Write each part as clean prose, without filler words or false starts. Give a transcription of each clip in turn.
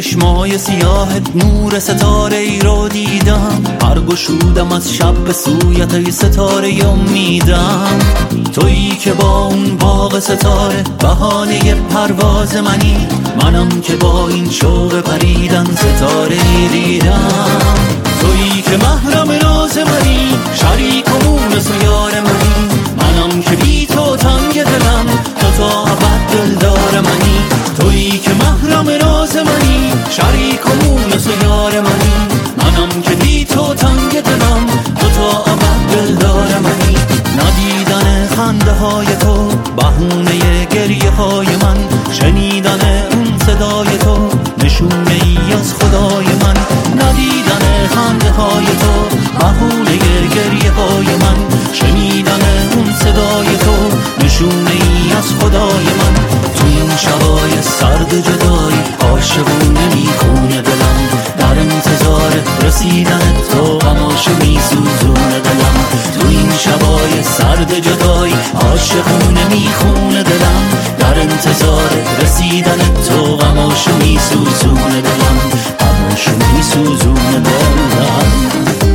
چشمای سیاهت نور ستاره ای رو دیدم، برگشودم از شب به سویت ای ستاره امیدم. تویی که با اون باغ ستاره بهانه پرواز منی، منم که با این شوق پریدن ستاره ای دیدم. تویی که محرم راز منی، شریک و مونس و یار منی، منم که بی تو تنگ دلم، تو تا ابد دلدار منی. تویی که محرم راز منی، شریک و مونس و یار منی، منم که بی تو تنگ دلم، تو تا ابد دلدار منی. ندیدن خنده های تو بهونه گریه های من، شنیدن اون صدای تو نشونه ای از خدای من. ندیدن خنده های تو بهونه گریه های من، شنیدن اون صدای تو نشونه ای از خدای من. تو این شبای سرد جدایی عاشقونه میخونه دلم، در انتظار رسیدن تو غماشو میسوزونه دلم. تو این شبای سرد جدایی عاشقونه میخونه دلم، در انتظار رسیدن تو غماشو میسوزونه دلم، غماشو میسوزونه دلم.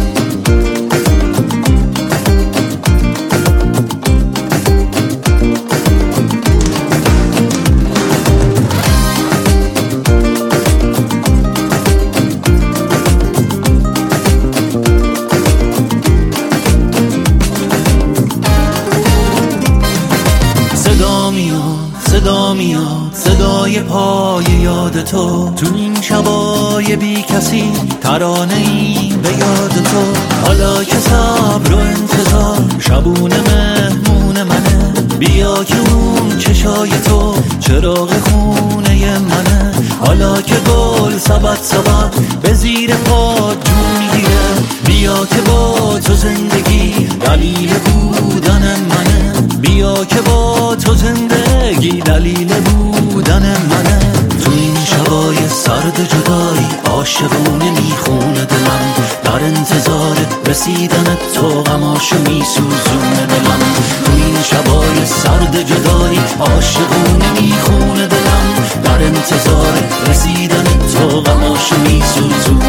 صدا میاد صدای پای یاد تو، تو این شبای بی کسی ترانه‌ای به یاد تو. حالا که صبر و انتظار شبونه مهمون منه، بیا که اون چشای تو چراغ خونه منه. حالا که گل سبد سبد به زیر پا جون میگیره، بیا که با تو زندگی دلیل بودن منه، بیا که با تو زندگی دلیل بودن منه. تو این شبای سرد جدایی عاشقونه میخونه دلم، در انتظار رسیدن تو غماشو میسوزونه دلم. تو این شبای سرد جدایی عاشقونه میخونه دلم، در انتظار رسیدن تو غماشو میسوزونه